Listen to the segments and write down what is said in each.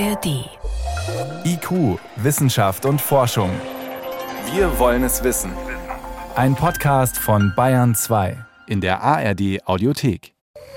ARD. IQ, Wissenschaft und Forschung. Wir wollen es wissen. Ein Podcast von Bayern 2 in der ARD Audiothek.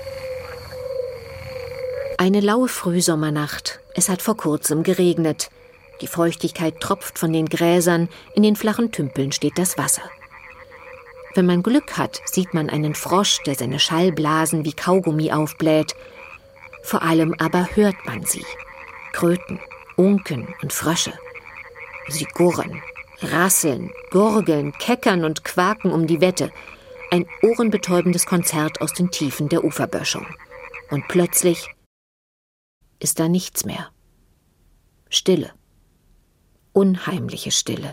Eine laue Frühsommernacht. Es hat vor kurzem geregnet. Die Feuchtigkeit tropft von den Gräsern, in den flachen Tümpeln steht das Wasser. Wenn man Glück hat, sieht man einen Frosch, der seine Schallblasen wie Kaugummi aufbläht. Vor allem aber hört man sie. Kröten, Unken und Frösche. Sie gurren, rasseln, gurgeln, keckern und quaken um die Wette. Ein ohrenbetäubendes Konzert aus den Tiefen der Uferböschung. Und plötzlich ist da nichts mehr. Stille. Unheimliche Stille.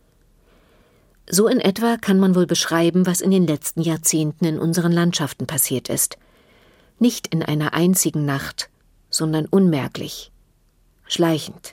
So in etwa kann man wohl beschreiben, was in den letzten Jahrzehnten in unseren Landschaften passiert ist. Nicht in einer einzigen Nacht, sondern unmerklich, schleichend.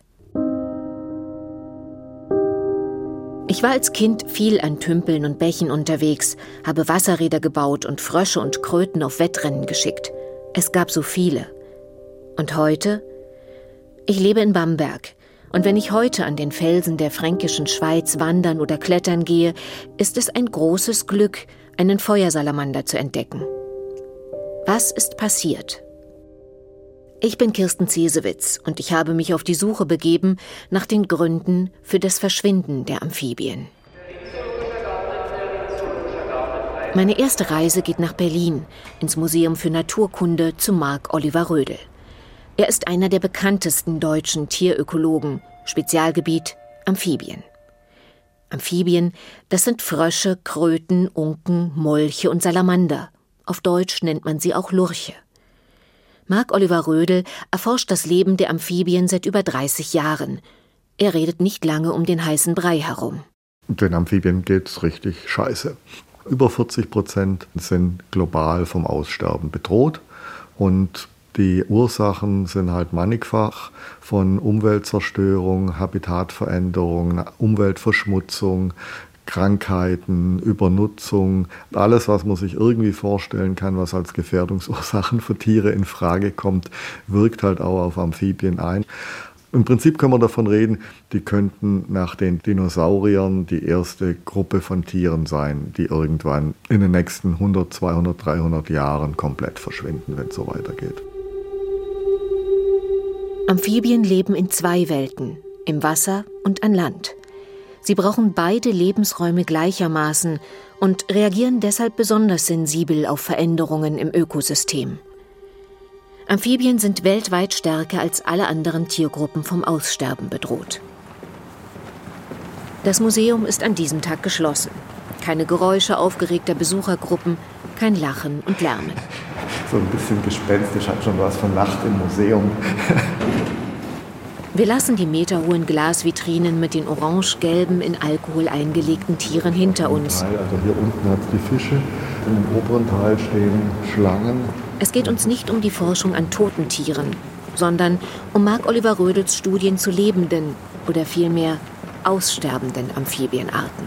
Ich war als Kind viel an Tümpeln und Bächen unterwegs, habe Wasserräder gebaut und Frösche und Kröten auf Wettrennen geschickt. Es gab so viele. Und heute? Ich lebe in Bamberg. Und wenn ich heute an den Felsen der fränkischen Schweiz wandern oder klettern gehe, ist es ein großes Glück, einen Feuersalamander zu entdecken. Was ist passiert? Ich bin Kirsten Zesewitz und ich habe mich auf die Suche begeben nach den Gründen für das Verschwinden der Amphibien. Meine erste Reise geht nach Berlin, ins Museum für Naturkunde zu Marc Oliver Rödel. Er ist einer der bekanntesten deutschen Tierökologen, Spezialgebiet Amphibien. Amphibien, das sind Frösche, Kröten, Unken, Molche und Salamander. Auf Deutsch nennt man sie auch Lurche. Marc Oliver Rödel erforscht das Leben der Amphibien seit über 30 Jahren. Er redet nicht lange um den heißen Brei herum. Den Amphibien geht's richtig scheiße. Über 40% sind global vom Aussterben bedroht und die Ursachen sind halt mannigfach, von Umweltzerstörung, Habitatveränderung, Umweltverschmutzung, Krankheiten, Übernutzung, alles, was man sich irgendwie vorstellen kann, was als Gefährdungsursachen für Tiere in Frage kommt, wirkt halt auch auf Amphibien ein. Im Prinzip können wir davon reden, die könnten nach den Dinosauriern die erste Gruppe von Tieren sein, die irgendwann in den nächsten 100, 200, 300 Jahren komplett verschwinden, wenn es so weitergeht. Amphibien leben in zwei Welten, im Wasser und an Land. Sie brauchen beide Lebensräume gleichermaßen und reagieren deshalb besonders sensibel auf Veränderungen im Ökosystem. Amphibien sind weltweit stärker als alle anderen Tiergruppen vom Aussterben bedroht. Das Museum ist an diesem Tag geschlossen. Keine Geräusche aufgeregter Besuchergruppen, kein Lachen und Lärmen. So ein bisschen gespenstisch, hat schon was von Nacht im Museum. Wir lassen die meterhohen Glasvitrinen mit den orange-gelben, in Alkohol eingelegten Tieren hinter uns. Also hier unten hat es die Fische, im oberen Teil stehen Schlangen. Es geht uns nicht um die Forschung an toten Tieren, sondern um Marc Oliver Rödels Studien zu lebenden oder vielmehr aussterbenden Amphibienarten.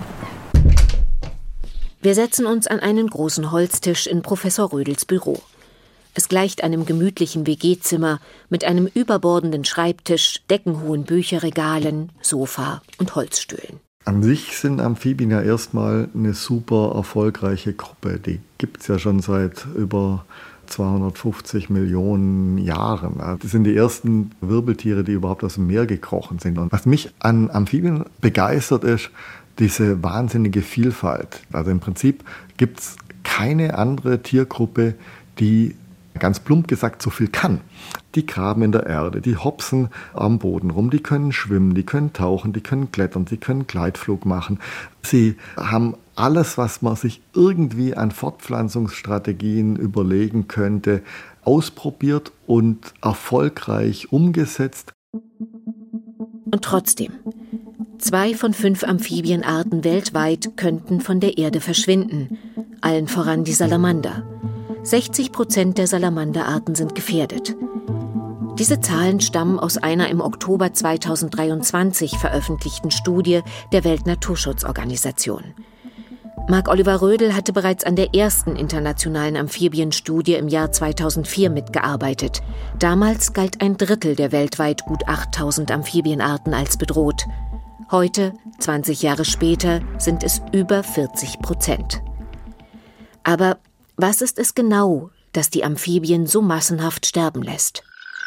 Wir setzen uns an einen großen Holztisch in Professor Rödels Büro. Es gleicht einem gemütlichen WG-Zimmer mit einem überbordenden Schreibtisch, deckenhohen Bücherregalen, Sofa und Holzstühlen. An sich sind Amphibien ja erstmal eine super erfolgreiche Gruppe. Die gibt es ja schon seit über 250 Millionen Jahren. Das sind die ersten Wirbeltiere, die überhaupt aus dem Meer gekrochen sind. Und was mich an Amphibien begeistert, ist diese wahnsinnige Vielfalt. Also im Prinzip gibt es keine andere Tiergruppe, die ganz plump gesagt so viel kann. Die graben in der Erde, die hopsen am Boden rum, die können schwimmen, die können tauchen, die können klettern, die können Gleitflug machen. Sie haben alles, was man sich irgendwie an Fortpflanzungsstrategien überlegen könnte, ausprobiert und erfolgreich umgesetzt. Und trotzdem, 2 von 5 Amphibienarten weltweit könnten von der Erde verschwinden, allen voran die Salamander. 60% der Salamanderarten sind gefährdet. Diese Zahlen stammen aus einer im Oktober 2023 veröffentlichten Studie der Weltnaturschutzorganisation. Marc-Oliver Rödel hatte bereits an der ersten internationalen Amphibienstudie im Jahr 2004 mitgearbeitet. Damals galt 1/3 der weltweit gut 8000 Amphibienarten als bedroht. Heute, 20 Jahre später, sind es über 40%. Aber was ist es genau, das die Amphibien so massenhaft sterben lässt?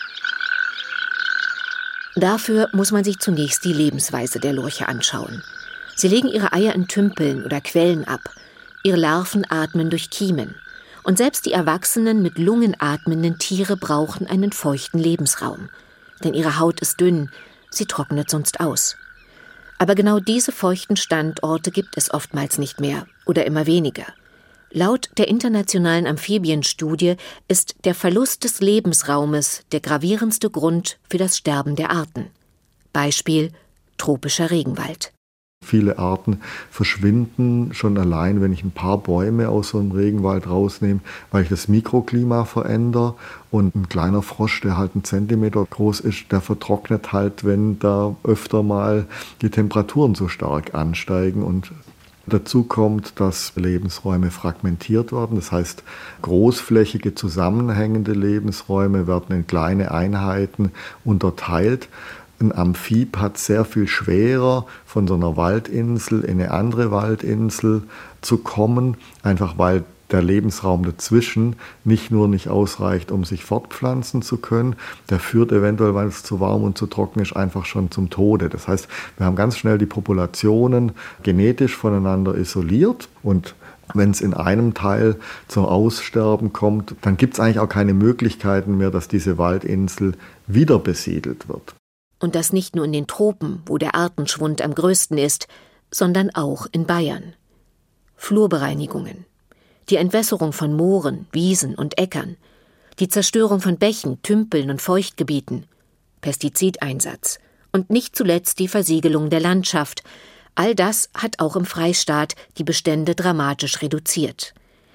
Dafür muss man sich zunächst die Lebensweise der Lurche anschauen. Sie legen ihre Eier in Tümpeln oder Quellen ab. Ihre Larven atmen durch Kiemen. Und selbst die erwachsenen, mit Lungen atmenden Tiere brauchen einen feuchten Lebensraum. Denn ihre Haut ist dünn, sie trocknet sonst aus. Aber genau diese feuchten Standorte gibt es oftmals nicht mehr oder immer weniger. Laut der internationalen Amphibienstudie ist der Verlust des Lebensraumes der gravierendste Grund für das Sterben der Arten. Beispiel: tropischer Regenwald. Viele Arten verschwinden schon allein, wenn ich ein paar Bäume aus so einem Regenwald rausnehme, weil ich das Mikroklima verändere. Und ein kleiner Frosch, der halt 1 Zentimeter groß ist, der vertrocknet halt, wenn da öfter mal die Temperaturen so stark ansteigen. Und dazu kommt, dass Lebensräume fragmentiert werden. Das heißt, großflächige zusammenhängende Lebensräume werden in kleine Einheiten unterteilt. Ein Amphib hat sehr viel schwerer, von so einer Waldinsel in eine andere Waldinsel zu kommen, einfach weil der Lebensraum dazwischen nicht ausreicht, um sich fortpflanzen zu können. Der führt eventuell, weil es zu warm und zu trocken ist, einfach schon zum Tode. Das heißt, wir haben ganz schnell die Populationen genetisch voneinander isoliert und wenn es in einem Teil zum Aussterben kommt, dann gibt es eigentlich auch keine Möglichkeiten mehr, dass diese Waldinsel wieder besiedelt wird. Und das nicht nur in den Tropen, wo der Artenschwund am größten ist, sondern auch in Bayern. Flurbereinigungen, die Entwässerung von Mooren, Wiesen und Äckern, die Zerstörung von Bächen, Tümpeln und Feuchtgebieten, Pestizideinsatz und nicht zuletzt die Versiegelung der Landschaft. All das hat auch im Freistaat die Bestände dramatisch reduziert.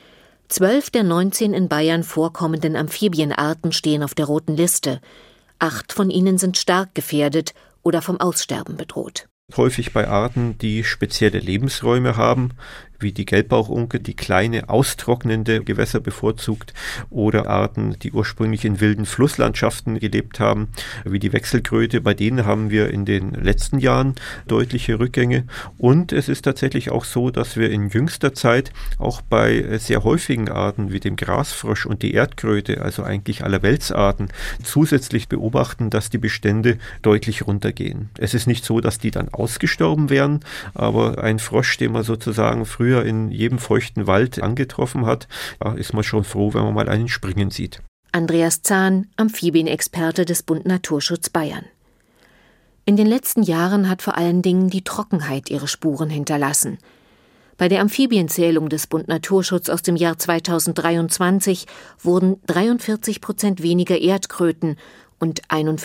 12 der 19 in Bayern vorkommenden Amphibienarten stehen auf der roten Liste. 8 von ihnen sind stark gefährdet oder vom Aussterben bedroht. Häufig bei Arten, die spezielle Lebensräume haben, wie die Gelbbauchunke, die kleine, austrocknende Gewässer bevorzugt, oder Arten, die ursprünglich in wilden Flusslandschaften gelebt haben, wie die Wechselkröte. Bei denen haben wir in den letzten Jahren deutliche Rückgänge. Und es ist tatsächlich auch so, dass wir in jüngster Zeit auch bei sehr häufigen Arten wie dem Grasfrosch und die Erdkröte, also eigentlich allerweltsarten, zusätzlich beobachten, dass die Bestände deutlich runtergehen. Es ist nicht so, dass die dann ausgestorben wären, aber ein Frosch, den man sozusagen früher in jedem feuchten Wald angetroffen hat, ist man schon froh, wenn man mal einen springen sieht. Andreas Zahn, Amphibienexperte des Bund Naturschutz Bayern. In den letzten Jahren hat vor allen Dingen die Trockenheit ihre Spuren hinterlassen. Bei der Amphibienzählung des Bund Naturschutz aus dem Jahr 2023 wurden 43% weniger Erdkröten und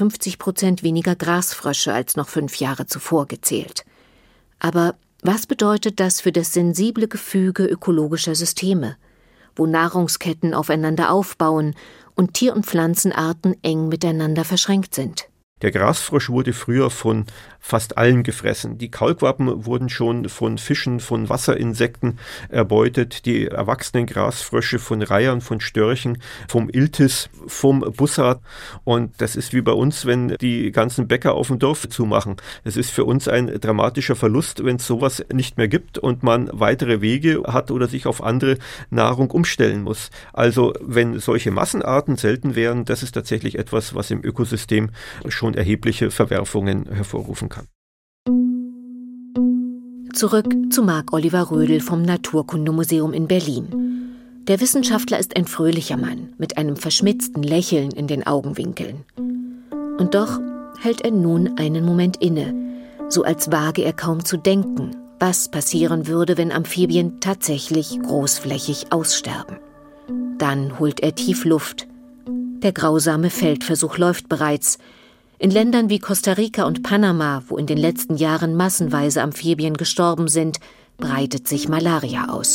51% weniger Grasfrösche als noch 5 Jahre zuvor gezählt. Aber was bedeutet das für das sensible Gefüge ökologischer Systeme, wo Nahrungsketten aufeinander aufbauen und Tier- und Pflanzenarten eng miteinander verschränkt sind? Der Grasfrosch wurde früher von fast allen gefressen. Die Kaulquappen wurden schon von Fischen, von Wasserinsekten erbeutet. Die erwachsenen Grasfrösche von Reihern, von Störchen, vom Iltis, vom Bussard. Und das ist wie bei uns, wenn die ganzen Bäcker auf dem Dorf zumachen. Es ist für uns ein dramatischer Verlust, wenn es sowas nicht mehr gibt und man weitere Wege hat oder sich auf andere Nahrung umstellen muss. Also wenn solche Massenarten selten wären, das ist tatsächlich etwas, was im Ökosystem schon erhebliche Verwerfungen hervorrufen kann. Zurück zu Marc-Oliver Rödel vom Naturkundemuseum in Berlin. Der Wissenschaftler ist ein fröhlicher Mann mit einem verschmitzten Lächeln in den Augenwinkeln. Und doch hält er nun einen Moment inne, so als wage er kaum zu denken, was passieren würde, wenn Amphibien tatsächlich großflächig aussterben. Dann holt er tief Luft. Der grausame Feldversuch läuft bereits. In Ländern wie Costa Rica und Panama, wo in den letzten Jahren massenweise Amphibien gestorben sind, breitet sich Malaria aus.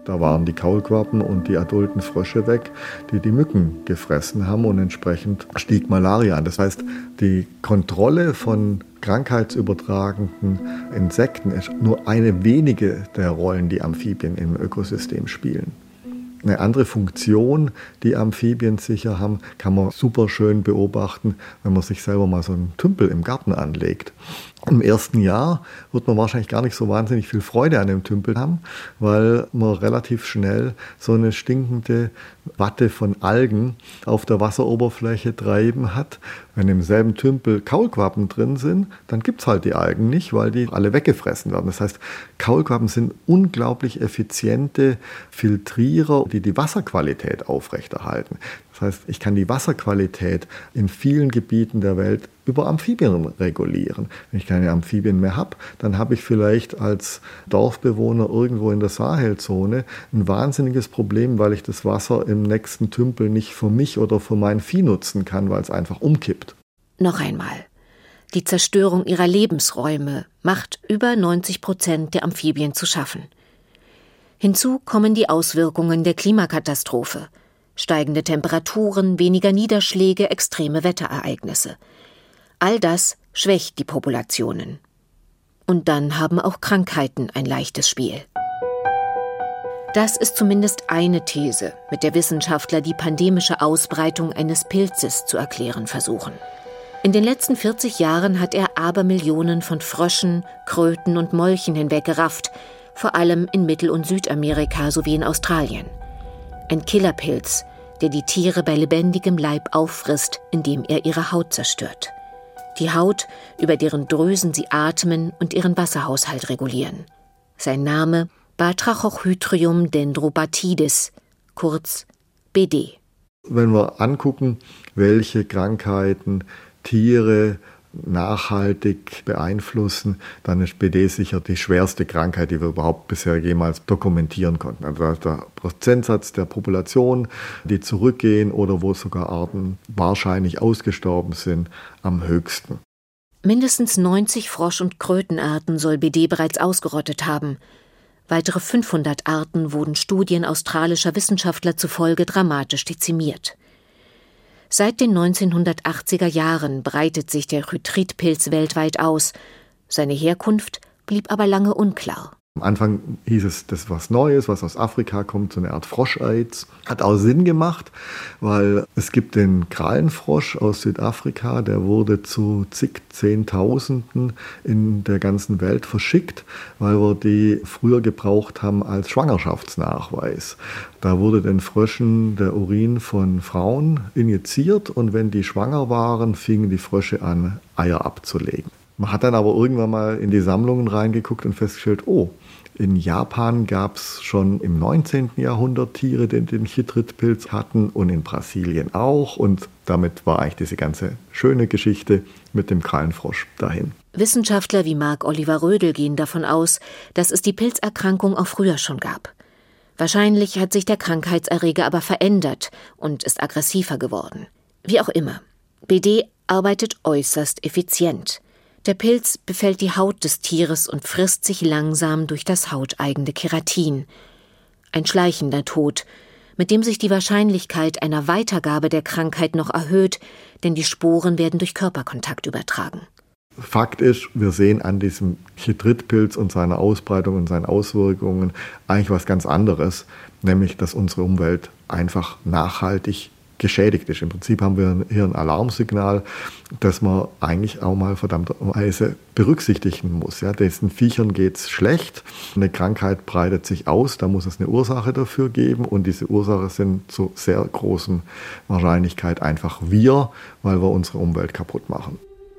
Da waren die Kaulquappen und die adulten Frösche weg, die die Mücken gefressen haben und entsprechend stieg Malaria an. Das heißt, die Kontrolle von krankheitsübertragenden Insekten ist nur eine wenige der Rollen, die Amphibien im Ökosystem spielen. Eine andere Funktion, die Amphibien sicher haben, kann man super schön beobachten, wenn man sich selber mal so einen Tümpel im Garten anlegt. Im ersten Jahr wird man wahrscheinlich gar nicht so wahnsinnig viel Freude an dem Tümpel haben, weil man relativ schnell so eine stinkende Watte von Algen auf der Wasseroberfläche treiben hat. Wenn im selben Tümpel Kaulquappen drin sind, dann gibt es halt die Algen nicht, weil die alle weggefressen werden. Das heißt, Kaulquappen sind unglaublich effiziente Filtrierer, die die Wasserqualität aufrechterhalten. Das heißt, ich kann die Wasserqualität in vielen Gebieten der Welt über Amphibien regulieren. Wenn ich keine Amphibien mehr habe, dann habe ich vielleicht als Dorfbewohner irgendwo in der Sahelzone ein wahnsinniges Problem, weil ich das Wasser im nächsten Tümpel nicht für mich oder für mein Vieh nutzen kann, weil es einfach umkippt. Noch einmal. Die Zerstörung ihrer Lebensräume macht über 90% der Amphibien zu schaffen. Hinzu kommen die Auswirkungen der Klimakatastrophe. Steigende Temperaturen, weniger Niederschläge, extreme Wetterereignisse. All das schwächt die Populationen. Und dann haben auch Krankheiten ein leichtes Spiel. Das ist zumindest eine These, mit der Wissenschaftler die pandemische Ausbreitung eines Pilzes zu erklären versuchen. In den letzten 40 Jahren hat er Abermillionen von Fröschen, Kröten und Molchen hinweggerafft, vor allem in Mittel- und Südamerika sowie in Australien. Ein Killerpilz, der die Tiere bei lebendigem Leib auffrisst, indem er ihre Haut zerstört. Die Haut, über deren Drüsen sie atmen und ihren Wasserhaushalt regulieren. Sein Name Batrachochytrium dendrobatidis, kurz BD. Wenn wir angucken, welche Krankheiten Tiere nachhaltig beeinflussen, dann ist BD sicher die schwerste Krankheit, die wir überhaupt bisher jemals dokumentieren konnten. Also der Prozentsatz der Population, die zurückgehen oder wo sogar Arten wahrscheinlich ausgestorben sind, am höchsten. Mindestens 90 Frosch- und Krötenarten soll BD bereits ausgerottet haben. Weitere 500 Arten wurden Studien australischer Wissenschaftler zufolge dramatisch dezimiert. Seit den 1980er Jahren breitet sich der Chytridpilz weltweit aus. Seine Herkunft blieb aber lange unklar. Am Anfang hieß es, das ist was Neues, was aus Afrika kommt, so eine Art Frosch-Aids. Hat auch Sinn gemacht, weil es gibt den Krallenfrosch aus Südafrika, der wurde zu zig Zehntausenden in der ganzen Welt verschickt, weil wir die früher gebraucht haben als Schwangerschaftsnachweis. Da wurde den Fröschen der Urin von Frauen injiziert und wenn die schwanger waren, fingen die Frösche an, Eier abzulegen. Man hat dann aber irgendwann mal in die Sammlungen reingeguckt und festgestellt, oh, in Japan gab es schon im 19. Jahrhundert Tiere, die den Chytridpilz hatten und in Brasilien auch. Und damit war eigentlich diese ganze schöne Geschichte mit dem Krallenfrosch dahin. Wissenschaftler wie Marc-Oliver Rödel gehen davon aus, dass es die Pilzerkrankung auch früher schon gab. Wahrscheinlich hat sich der Krankheitserreger aber verändert und ist aggressiver geworden. Wie auch immer, BD arbeitet äußerst effizient. Der Pilz befällt die Haut des Tieres und frisst sich langsam durch das hauteigene Keratin. Ein schleichender Tod, mit dem sich die Wahrscheinlichkeit einer Weitergabe der Krankheit noch erhöht, denn die Sporen werden durch Körperkontakt übertragen. Fakt ist, wir sehen an diesem Chytridpilz und seiner Ausbreitung und seinen Auswirkungen eigentlich was ganz anderes, nämlich dass unsere Umwelt einfach nachhaltig geschädigt ist. Im Prinzip haben wir hier ein Alarmsignal, das man eigentlich auch mal verdammterweise berücksichtigen muss. Ja, diesen Viechern geht es schlecht, eine Krankheit breitet sich aus, da muss es eine Ursache dafür geben und diese Ursache sind zu sehr großen Wahrscheinlichkeit einfach wir, weil wir unsere Umwelt kaputt machen.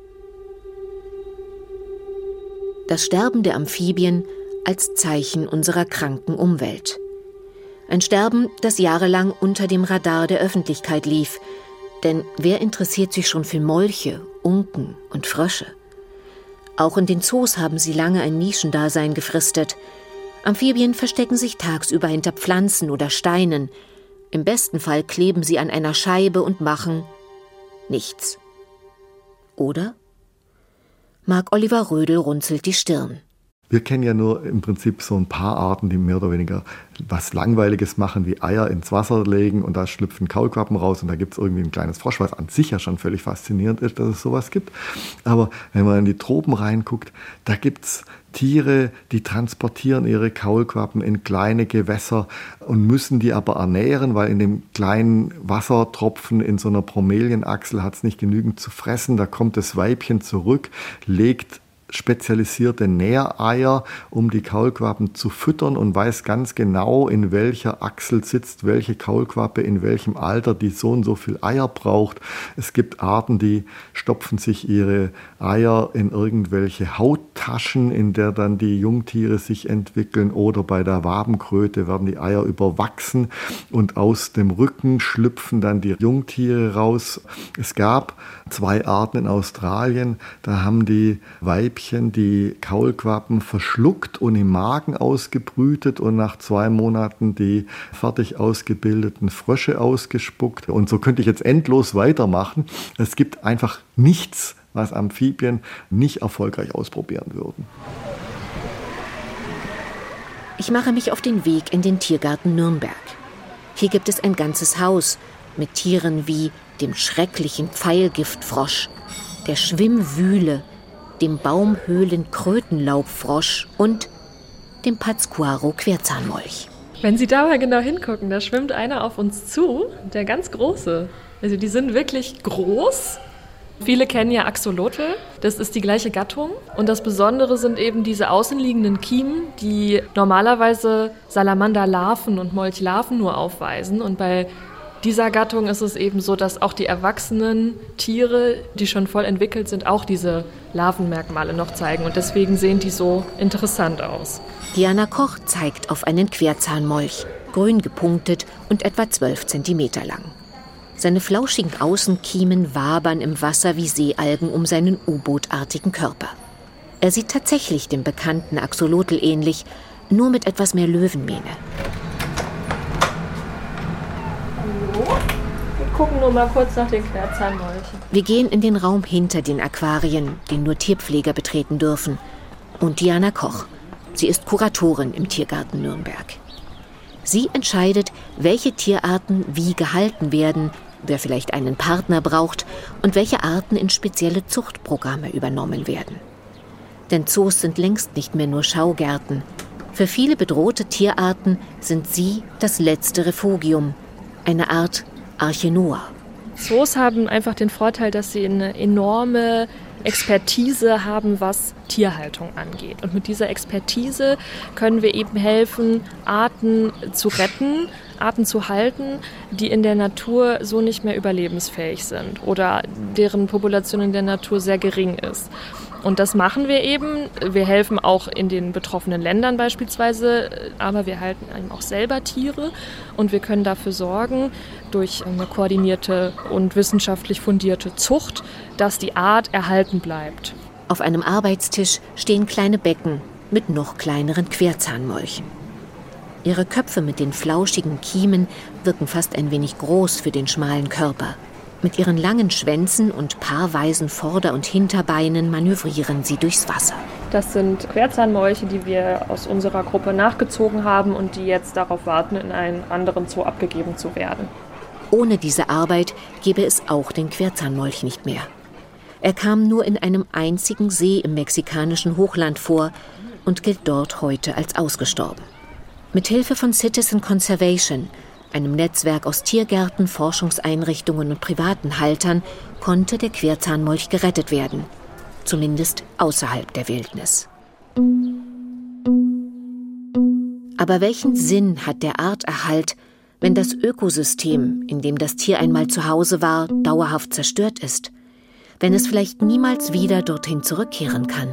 Das Sterben der Amphibien als Zeichen unserer kranken Umwelt. Ein Sterben, das jahrelang unter dem Radar der Öffentlichkeit lief. Denn wer interessiert sich schon für Molche, Unken und Frösche? Auch in den Zoos haben sie lange ein Nischendasein gefristet. Amphibien verstecken sich tagsüber hinter Pflanzen oder Steinen. Im besten Fall kleben sie an einer Scheibe und machen nichts. Oder? Marc-Oliver Rödel runzelt die Stirn. Wir kennen ja nur im Prinzip so ein paar Arten, die mehr oder weniger was Langweiliges machen, wie Eier ins Wasser legen und da schlüpfen Kaulquappen raus und da gibt es irgendwie ein kleines Frosch, was an sich ja schon völlig faszinierend ist, dass es sowas gibt. Aber wenn man in die Tropen reinguckt, da gibt es Tiere, die transportieren ihre Kaulquappen in kleine Gewässer und müssen die aber ernähren, weil in dem kleinen Wassertropfen in so einer Bromelienachsel hat es nicht genügend zu fressen. Da kommt das Weibchen zurück, legt spezialisierte Nähreier, um die Kaulquappen zu füttern und weiß ganz genau, in welcher Achsel sitzt welche Kaulquappe, in welchem Alter die so und so viel Eier braucht. Es gibt Arten, die stopfen sich ihre Eier in irgendwelche Hauttaschen, in der dann die Jungtiere sich entwickeln, oder bei der Wabenkröte werden die Eier überwachsen und aus dem Rücken schlüpfen dann die Jungtiere raus. Es gab 2 Arten in Australien, da haben die Weibchen die Kaulquappen verschluckt und im Magen ausgebrütet und nach 2 Monaten die fertig ausgebildeten Frösche ausgespuckt. Und so könnte ich jetzt endlos weitermachen. Es gibt einfach nichts, was Amphibien nicht erfolgreich ausprobieren würden. Ich mache mich auf den Weg in den Tiergarten Nürnberg. Hier gibt es ein ganzes Haus mit Tieren wie dem schrecklichen Pfeilgiftfrosch, der Schwimmwühle, dem Baumhöhlen-Krötenlaubfrosch und dem Pátzcuaro-Querzahnmolch. Wenn Sie da mal genau hingucken, da schwimmt einer auf uns zu, der ganz große. Also die sind wirklich groß. Viele kennen ja Axolotl, das ist die gleiche Gattung. Und das Besondere sind eben diese außenliegenden Kiemen, die normalerweise Salamanderlarven und Molchlarven nur aufweisen. Und bei dieser Gattung ist es eben so, dass auch die erwachsenen Tiere, die schon voll entwickelt sind, auch diese Larvenmerkmale noch zeigen. Und deswegen sehen die so interessant aus. Diana Koch zeigt auf einen Querzahnmolch, grün gepunktet und etwa 12 Zentimeter lang. Seine flauschigen Außenkiemen wabern im Wasser wie Seealgen um seinen U-Boot-artigen Körper. Er sieht tatsächlich dem bekannten Axolotl ähnlich, nur mit etwas mehr Löwenmähne. Wir gucken nur mal kurz nach den Querzahnmolchen. Wir gehen in den Raum hinter den Aquarien, den nur Tierpfleger betreten dürfen. Und Diana Koch. Sie ist Kuratorin im Tiergarten Nürnberg. Sie entscheidet, welche Tierarten wie gehalten werden, wer vielleicht einen Partner braucht und welche Arten in spezielle Zuchtprogramme übernommen werden. Denn Zoos sind längst nicht mehr nur Schaugärten. Für viele bedrohte Tierarten sind sie das letzte Refugium, eine Art Arche Noah. Zoos haben einfach den Vorteil, dass sie eine enorme Expertise haben, was Tierhaltung angeht. Und mit dieser Expertise können wir eben helfen, Arten zu retten, Arten zu halten, die in der Natur so nicht mehr überlebensfähig sind oder deren Population in der Natur sehr gering ist. Und das machen wir eben. Wir helfen auch in den betroffenen Ländern beispielsweise, aber wir halten eben auch selber Tiere und wir können dafür sorgen, durch eine koordinierte und wissenschaftlich fundierte Zucht, dass die Art erhalten bleibt. Auf einem Arbeitstisch stehen kleine Becken mit noch kleineren Querzahnmolchen. Ihre Köpfe mit den flauschigen Kiemen wirken fast ein wenig groß für den schmalen Körper. Mit ihren langen Schwänzen und paarweisen Vorder- und Hinterbeinen manövrieren sie durchs Wasser. Das sind Querzahnmolche, die wir aus unserer Gruppe nachgezogen haben und die jetzt darauf warten, in einen anderen Zoo abgegeben zu werden. Ohne diese Arbeit gäbe es auch den Querzahnmolch nicht mehr. Er kam nur in einem einzigen See im mexikanischen Hochland vor und gilt dort heute als ausgestorben. Mit Hilfe von Citizen Conservation, einem Netzwerk aus Tiergärten, Forschungseinrichtungen und privaten Haltern, konnte der Querzahnmolch gerettet werden. Zumindest außerhalb der Wildnis. Aber welchen Sinn hat der Arterhalt, wenn das Ökosystem, in dem das Tier einmal zu Hause war, dauerhaft zerstört ist? Wenn es vielleicht niemals wieder dorthin zurückkehren kann?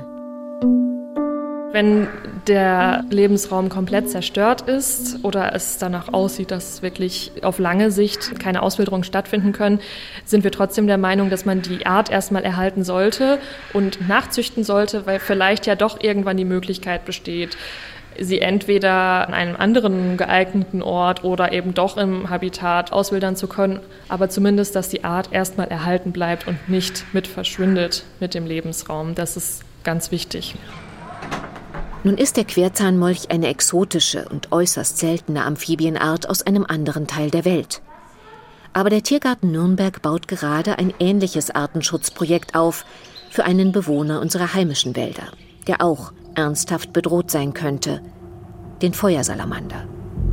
Wenn der Lebensraum komplett zerstört ist oder es danach aussieht, dass wirklich auf lange Sicht keine Auswilderungen stattfinden können, sind wir trotzdem der Meinung, dass man die Art erstmal erhalten sollte und nachzüchten sollte, weil vielleicht ja doch irgendwann die Möglichkeit besteht, sie entweder an einem anderen geeigneten Ort oder eben doch im Habitat auswildern zu können, aber zumindest, dass die Art erstmal erhalten bleibt und nicht mit verschwindet mit dem Lebensraum. Das ist ganz wichtig. Nun ist der Querzahnmolch eine exotische und äußerst seltene Amphibienart aus einem anderen Teil der Welt. Aber der Tiergarten Nürnberg baut gerade ein ähnliches Artenschutzprojekt auf für einen Bewohner unserer heimischen Wälder, der auch ernsthaft bedroht sein könnte, den Feuersalamander.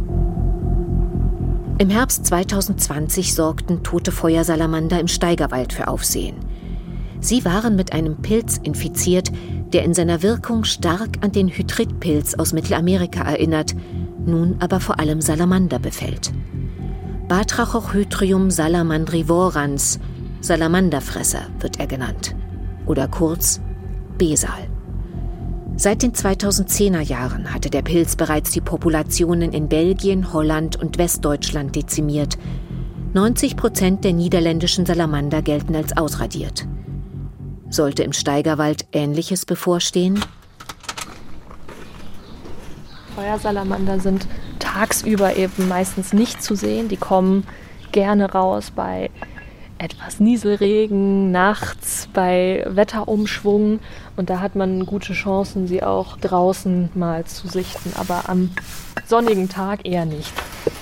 Im Herbst 2020 sorgten tote Feuersalamander im Steigerwald für Aufsehen. Sie waren mit einem Pilz infiziert, der in seiner Wirkung stark an den Hydritpilz aus Mittelamerika erinnert, nun aber vor allem Salamander befällt. Batrachohytrium salamandrivorans, Salamanderfresser wird er genannt, oder kurz Besal. Seit den 2010er Jahren hatte der Pilz bereits die Populationen in Belgien, Holland und Westdeutschland dezimiert. 90% der niederländischen Salamander gelten als ausradiert. Sollte im Steigerwald Ähnliches bevorstehen? Feuersalamander sind tagsüber eben meistens nicht zu sehen. Die kommen gerne raus bei etwas Nieselregen, nachts bei Wetterumschwung. Und da hat man gute Chancen, sie auch draußen mal zu sichten. Aber am sonnigen Tag eher nicht.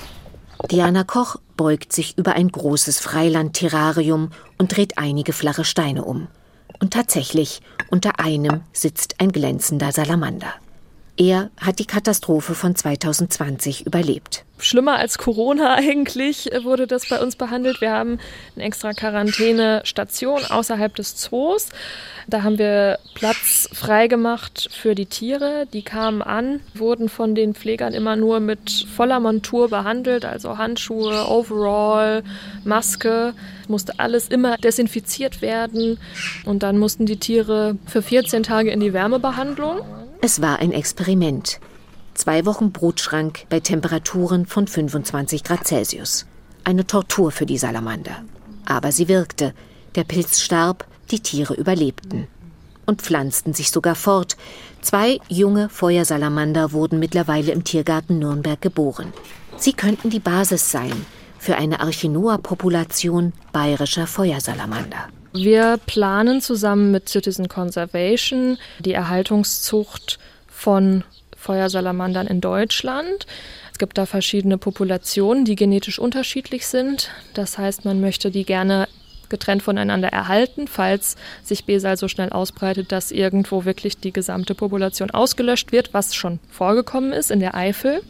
Diana Koch beugt sich über ein großes Freiland-Terrarium und dreht einige flache Steine um. Und tatsächlich, unter einem sitzt ein glänzender Salamander. Er hat die Katastrophe von 2020 überlebt. Schlimmer als Corona eigentlich wurde das bei uns behandelt. Wir haben eine extra Quarantänestation außerhalb des Zoos. Da haben wir Platz freigemacht für die Tiere. Die kamen an, wurden von den Pflegern immer nur mit voller Montur behandelt, also Handschuhe, Overall, Maske. Musste alles immer desinfiziert werden. Und dann mussten die Tiere für 14 Tage in die Wärmebehandlung. Es war ein Experiment. 2 Wochen Brutschrank bei Temperaturen von 25 Grad Celsius. Eine Tortur für die Salamander. Aber sie wirkte. Der Pilz starb, die Tiere überlebten. Und pflanzten sich sogar fort. 2 junge Feuersalamander wurden mittlerweile im Tiergarten Nürnberg geboren. Sie könnten die Basis sein für eine Archinoa-Population bayerischer Feuersalamander. Wir planen zusammen mit Citizen Conservation die Erhaltungszucht von Feuersalamandern in Deutschland. Es gibt da verschiedene Populationen, die genetisch unterschiedlich sind. Das heißt, man möchte die gerne getrennt voneinander erhalten, falls sich Besal so schnell ausbreitet, dass irgendwo wirklich die gesamte Population ausgelöscht wird, was schon vorgekommen ist in der Eifel.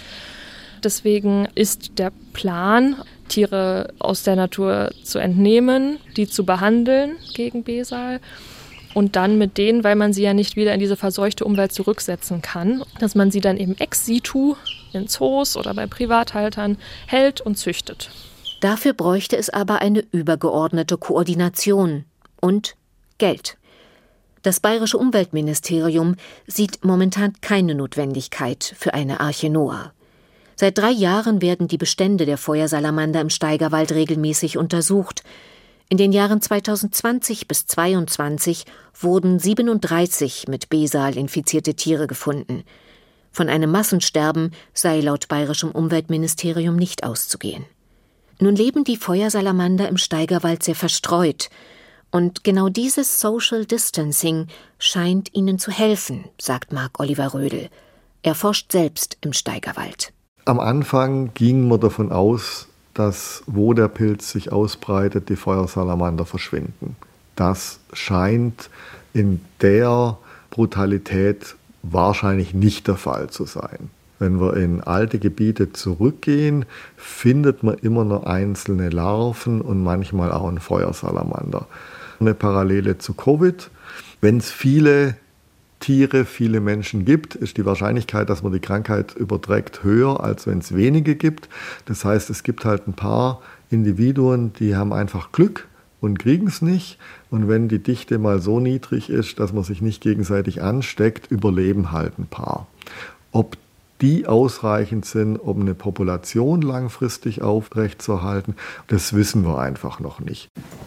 Deswegen ist der Plan, Tiere aus der Natur zu entnehmen, die zu behandeln gegen Besal und dann mit denen, weil man sie ja nicht wieder in diese verseuchte Umwelt zurücksetzen kann, dass man sie dann eben ex situ in Zoos oder bei Privathaltern hält und züchtet. Dafür bräuchte es aber eine übergeordnete Koordination und Geld. Das Bayerische Umweltministerium sieht momentan keine Notwendigkeit für eine Arche Noah. Seit 3 Jahren werden die Bestände der Feuersalamander im Steigerwald regelmäßig untersucht. In den Jahren 2020 bis 2022 wurden 37 mit Besal infizierte Tiere gefunden. Von einem Massensterben sei laut Bayerischem Umweltministerium nicht auszugehen. Nun leben die Feuersalamander im Steigerwald sehr verstreut. Und genau dieses Social Distancing scheint ihnen zu helfen, sagt Marc-Oliver Rödel. Er forscht selbst im Steigerwald. Am Anfang ging man davon aus, dass, wo der Pilz sich ausbreitet, die Feuersalamander verschwinden. Das scheint in der Brutalität wahrscheinlich nicht der Fall zu sein. Wenn wir in alte Gebiete zurückgehen, findet man immer noch einzelne Larven und manchmal auch einen Feuersalamander. Eine Parallele zu Covid. Wenn es viele Tiere, viele Menschen gibt, ist die Wahrscheinlichkeit, dass man die Krankheit überträgt, höher, als wenn es wenige gibt. Das heißt, es gibt halt ein paar Individuen, die haben einfach Glück und kriegen es nicht. Und wenn die Dichte mal so niedrig ist, dass man sich nicht gegenseitig ansteckt, überleben halt ein paar. Ob die ausreichend sind, um eine Population langfristig aufrechtzuerhalten, das wissen wir einfach noch nicht.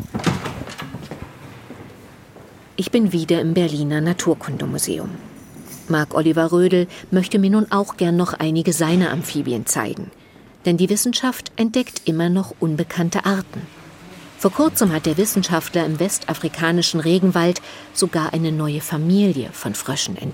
Ich bin wieder im Berliner Naturkundemuseum. Marc-Oliver Rödel möchte mir nun auch gern noch einige seiner Amphibien zeigen. Denn die Wissenschaft entdeckt immer noch unbekannte Arten. Vor kurzem hat der Wissenschaftler im westafrikanischen Regenwald sogar eine neue Familie von Fröschen entdeckt.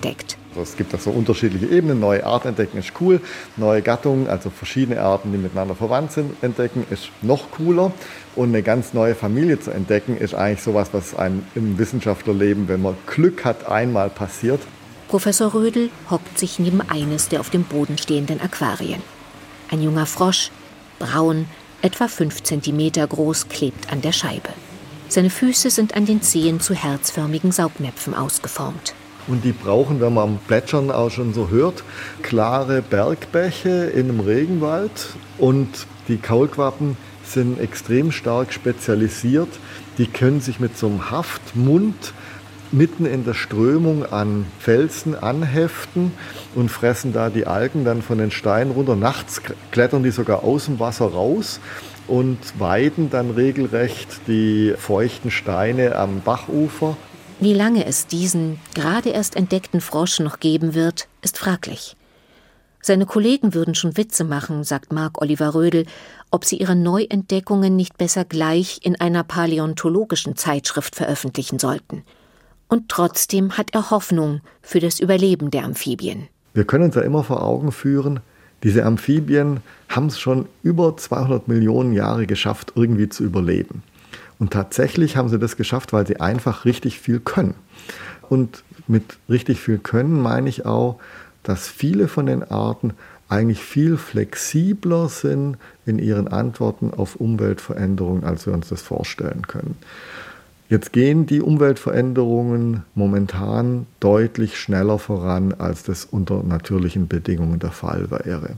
Es gibt also unterschiedliche Ebenen. Neue Arten entdecken ist cool. Neue Gattungen, also verschiedene Arten, die miteinander verwandt sind, entdecken ist noch cooler. Und eine ganz neue Familie zu entdecken, ist eigentlich sowas, was einem im Wissenschaftlerleben, wenn man Glück hat, einmal passiert. Professor Rödel hockt sich neben eines der auf dem Boden stehenden Aquarien. Ein junger Frosch, braun, etwa 5 Zentimeter groß, klebt an der Scheibe. Seine Füße sind an den Zehen zu herzförmigen Saugnäpfen ausgeformt. Und die brauchen, wenn man am Plätschern auch schon so hört, klare Bergbäche in einem Regenwald. Und die Kaulquappen sind extrem stark spezialisiert. Die können sich mit so einem Haftmund mitten in der Strömung an Felsen anheften und fressen da die Algen dann von den Steinen runter. Nachts klettern die sogar aus dem Wasser raus und weiden dann regelrecht die feuchten Steine am Bachufer. Wie lange es diesen gerade erst entdeckten Frosch noch geben wird, ist fraglich. Seine Kollegen würden schon Witze machen, sagt Marc Oliver Rödel, ob sie ihre Neuentdeckungen nicht besser gleich in einer paläontologischen Zeitschrift veröffentlichen sollten. Und trotzdem hat er Hoffnung für das Überleben der Amphibien. Wir können uns ja immer vor Augen führen, diese Amphibien haben es schon über 200 Millionen Jahre geschafft, irgendwie zu überleben. Und tatsächlich haben sie das geschafft, weil sie einfach richtig viel können. Und mit richtig viel können meine ich auch, dass viele von den Arten eigentlich viel flexibler sind in ihren Antworten auf Umweltveränderungen, als wir uns das vorstellen können. Jetzt gehen die Umweltveränderungen momentan deutlich schneller voran, als das unter natürlichen Bedingungen der Fall wäre.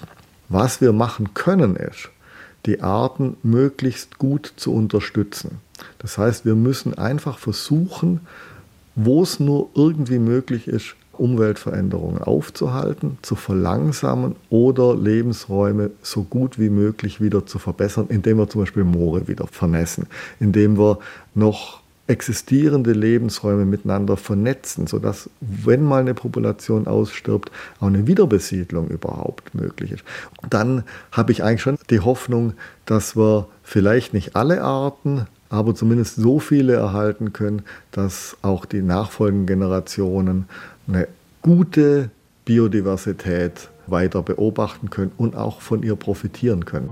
Was wir machen können, ist, die Arten möglichst gut zu unterstützen. Das heißt, wir müssen einfach versuchen, wo es nur irgendwie möglich ist, Umweltveränderungen aufzuhalten, zu verlangsamen oder Lebensräume so gut wie möglich wieder zu verbessern, indem wir zum Beispiel Moore wieder vernässen, indem wir noch existierende Lebensräume miteinander vernetzen, sodass, wenn mal eine Population ausstirbt, auch eine Wiederbesiedlung überhaupt möglich ist. Dann habe ich eigentlich schon die Hoffnung, dass wir vielleicht nicht alle Arten, aber zumindest so viele erhalten können, dass auch die nachfolgenden Generationen eine gute Biodiversität weiter beobachten können und auch von ihr profitieren können.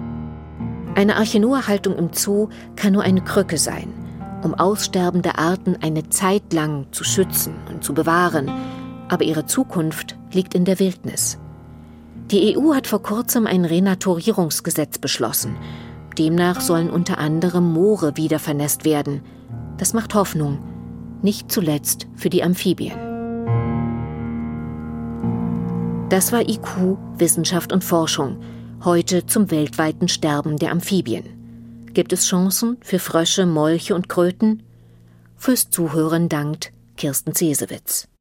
Eine Arche-Noah-Haltung im Zoo kann nur eine Krücke sein, um aussterbende Arten eine Zeit lang zu schützen und zu bewahren. Aber ihre Zukunft liegt in der Wildnis. Die EU hat vor kurzem ein Renaturierungsgesetz beschlossen. Demnach sollen unter anderem Moore wieder vernässt werden. Das macht Hoffnung, nicht zuletzt für die Amphibien. Das war IQ, Wissenschaft und Forschung. Heute zum weltweiten Sterben der Amphibien. Gibt es Chancen für Frösche, Molche und Kröten? Fürs Zuhören dankt Kirsten Zesewitz.